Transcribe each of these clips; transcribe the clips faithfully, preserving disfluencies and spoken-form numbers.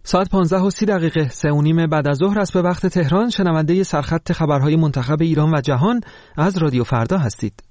ساعت پانزده و سی دقیقه سه و نیم بعد از ظهر است به وقت تهران. شنونده سرخط خبرهای منتخب ایران و جهان از رادیو فردا هستید.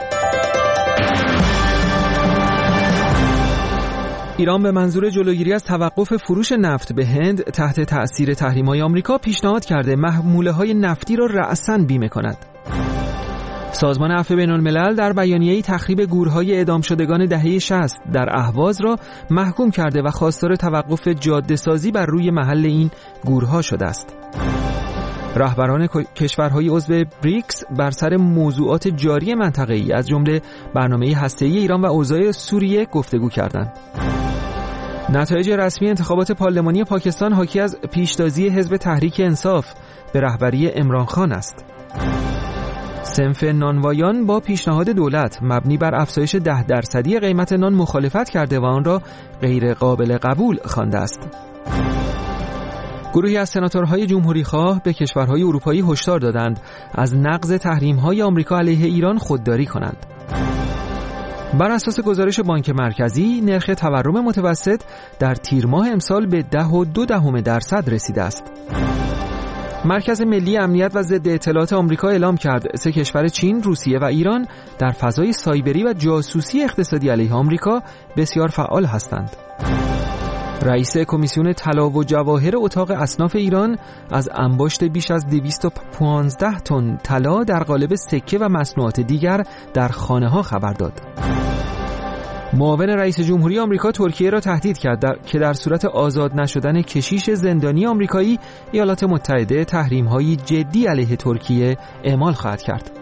ایران به منظور جلوگیری از توقف فروش نفت به هند تحت تأثیر تحریم‌های آمریکا پیشنهاد کرده محموله‌های نفتی را رأساً بیمه کند. سازمان عفو بین‌الملل در بیانیه‌ای تخریب گورهای اعدام شدگان دهه شصت در اهواز را محکوم کرده و خواستار توقف جاده‌سازی بر روی محل این گورها شده است. رهبران کشورهای عضو بریکس بر سر موضوعات جاری منطقه‌ای از جمله برنامه هسته‌ای ایران و اوضاع سوریه گفتگو کردند. نتایج رسمی انتخابات پارلمانی پاکستان حاکی از پیشتازی حزب تحریک انصاف به رهبری عمران خان است. صنف نانوایان با پیشنهاد دولت مبنی بر افزایش ده درصدی قیمت نان مخالفت کرده و آن را غیر قابل قبول خوانده است. گروهی از سناتورهای جمهوری‌خواه به کشورهای اروپایی هشدار دادند از نقض تحریم‌های آمریکا علیه ایران خودداری کنند. بر اساس گزارش بانک مرکزی نرخ تورم متوسط در تیر ماه امسال به ده و دو دهم درصد رسیده است. مرکز ملی امنیت و ضد اطلاعات آمریکا اعلام کرد سه کشور چین، روسیه و ایران در فضای سایبری و جاسوسی اقتصادی علیه آمریکا بسیار فعال هستند. رئیس کمیسیون طلا و جواهر اتاق اصناف ایران از انباشت بیش از دویست و پانزده تن طلا در قالب سکه و مصنوعات دیگر در خانه‌ها خبر داد. معاون رئیس جمهوری آمریکا ترکیه را تهدید کرد در... که در صورت آزاد نشدن کشیش زندانی آمریکایی ایالات متحده تحریم‌های جدی علیه ترکیه اعمال خواهد کرد.